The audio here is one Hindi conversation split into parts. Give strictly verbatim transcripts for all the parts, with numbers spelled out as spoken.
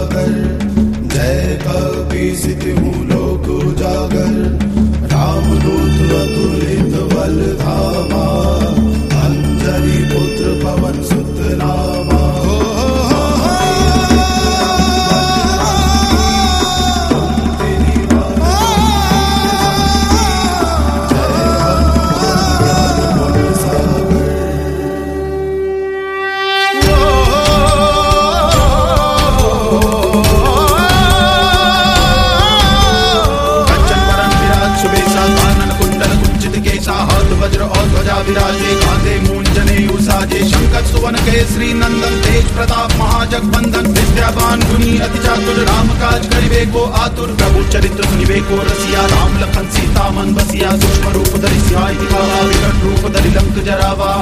सागर। जय कपीसित हूँ लोक उजागर, रामदूत अतुलित बल धामा, अंजनी पुत्र पवन सुत नामा। वज्र और ध्वजा विराजे, कांधे मूंजने उसाजे, शंकर सुवन केसरी नंदन, तेज प्रताप महाजगबंदन, विद्यावान गुणी अति चातुर, राम काज करिबे को आतुर। प्रभु चरित्र सुनिबे को रसिया, राम लखन सीता मन बसिया, सूक्ष्म रूप धरि सियाहि दिखावा, विकट रूप धरि लंक जरावा।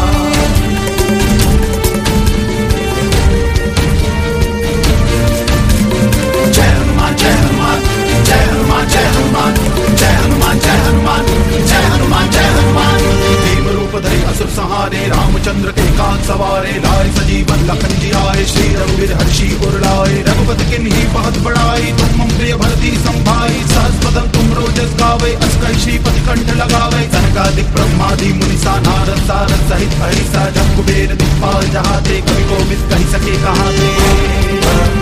जय हनुमान जय हनुमान जय हनुमान जय हनुमान जय हनुमान जय हनुमान जय हनुमान जय हनुमान। भीम रूप धरि असुर संहारे, रामचंद्र के काज सवारे, लाए सजीवन लखन जी आए, श्री रघुवीर हर्षि उर लाए। रघुपति किन्हीं बहुत बड़ाई, तुम मम प्रिय भरती संभाई, सहस बदन तुम रोजस गावे, अस कहि श्रीपति कंठ लगावे। सनकादिक ब्रह्मादि मुनिसा, नारद सारद सहित अहिसा, जब कुबेर दिक्पाल जहाते, कवि कोविद कहि सके कहाते।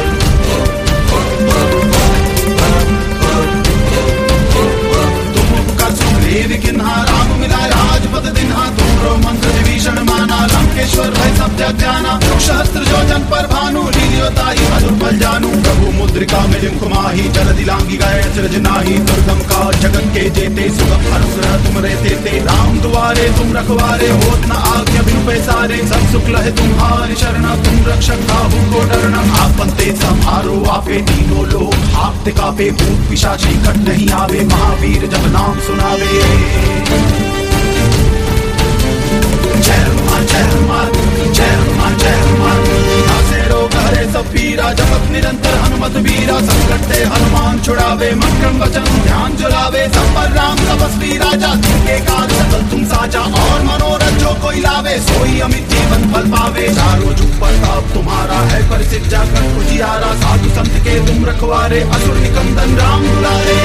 देव किन्हा राम मिला राजपद दिन्हा, तुमरो मंत्र विभीषण माना, लंकेश्वर भय सब जग जाना। सहस्त्र जो जन पर भानु, लील्योताहि मधुर बल जानू। प्रभु मुद्रिका मिलिम कुमाही, जलधि लांघि गए अचरज नाहि। दुर्गम काज जगत के जेते, सुगम अनुग्रह तुम रे तेते। राम दुआरे तुम रखवारे, होत न आज्ञा बिनु पैसारे। सब सुख लहे तुम्हारी शरण, तुम रक्षक काहू को डरना। आपन तेज सम्हारो आपे, तीनों लोक हाँफते कांपे। भूत पिशाच निकट नहीं आवे, महावीर जब नाम सुनावे। जय हनुमान जय हनुमान जय हनुमान जय हनुमान। नासे रोग हरे सब पीरा, जपत निरंतर हनुमत वीरा। संकट ते हनुमान छुड़ावे, मंत्र वचन ध्यान जुलावे। सब पर राम तपस्वी राजा, जिनके काज सकल तुम साजा। और मनोरथ जो कोई लावे, सोई अमित जीवन फल पावे। चारों जुग प्रताप तुम्हारा है, प्रसिद्ध जाकर उजियारा। साधु संत के तुम रखवारे, असुर निकंदन राम दुलारे।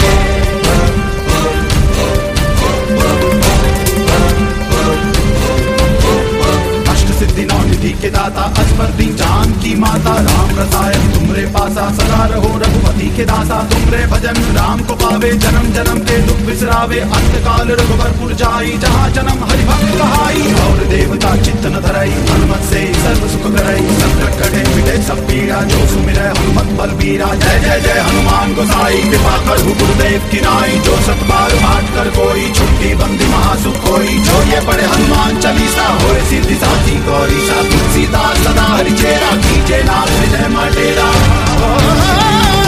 सिद्धि नौ निधि के दाता, अस्पर्धी जान की माता। राम रसायन तुमरे पासा, सदा रहो रघुपति के दासा। तुमरे भजन राम को पावे, जन्म जन्म के दुख बिसरावे। अंत काल रघुबरपुर जाई, जहाँ जन्म हरि भक्त कहाई। और देवता चित्त न धरई, हनुमत से सर्व सुख करई। संकट कटे मिटे सब पीड़ा, जो सुमिरै हनुमत बलबीरा। जय जय जय हनुमान गोसाई, कृपा करहु गुरुदेव की नाई। जो सत बार पाठ कर कोई, छुट्टी बंदी महासुख होई। जो ये पढ़े हनुमान चालीसा, होए सिद्धि साची गौरी। सा तुलसीदास सदा हरि चेरा, कीजे नाथ विजय माटेरा।